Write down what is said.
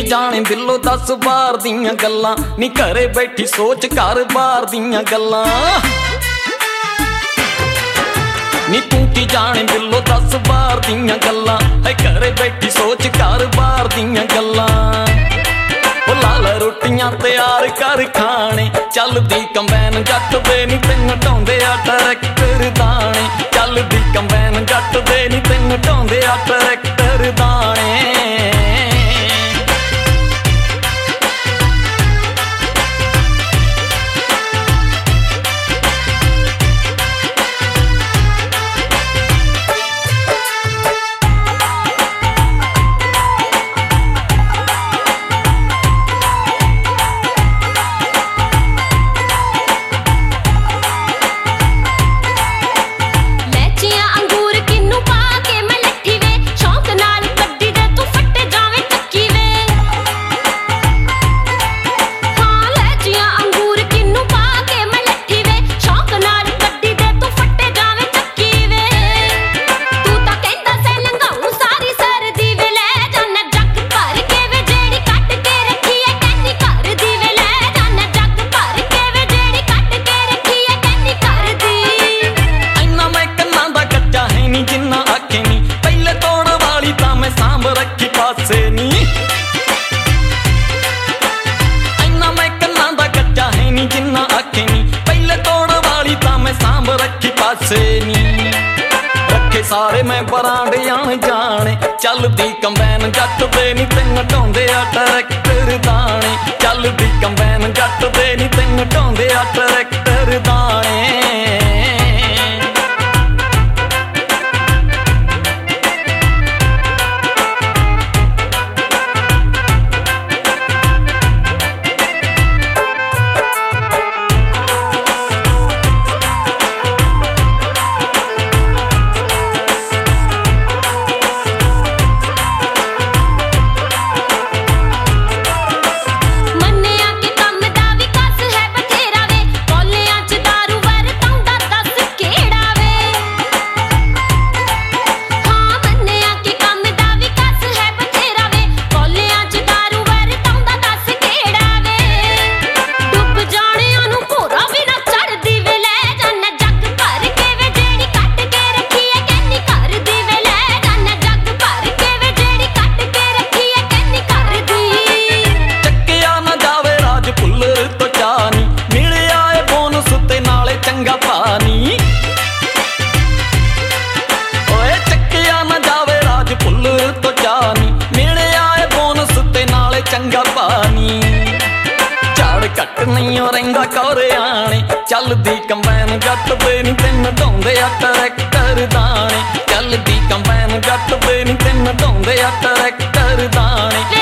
जाने दिलों 10 बार दियां गल्लां नी घरे बैठी सोच घर बार दियां गल्लां नी तू की जाने दिलों 10 बार दियां गल्लां है घरे बैठी सोच घर बार दियां गल्लां लाल रोटियां तैयार कर खाने चलदी कंबैन जट दे नी तेन ढाउंदे आ ट्रैक्टर दाने चलदी कंबैन जट दे नी तेन ढाउंदे आ ट्रैक्टर दाने रखे सारे मैं बरांडियां जाने चलदी कंबैन जट दे नी तेन ढाउंदे आ ट्रैक्टर दाने चलदी कंबैन जट दे नी तेन ढाउंदे आ ट्रैक्टर दाने नहीं रहिंदा कौरियाने चलदी कंबैन जट दे नी तेन ढाउंदे आ ट्रैक्टर दाने चलदी कंबैन जट दे नी तेन ढाउंदे आ ट्रैक्टर दाने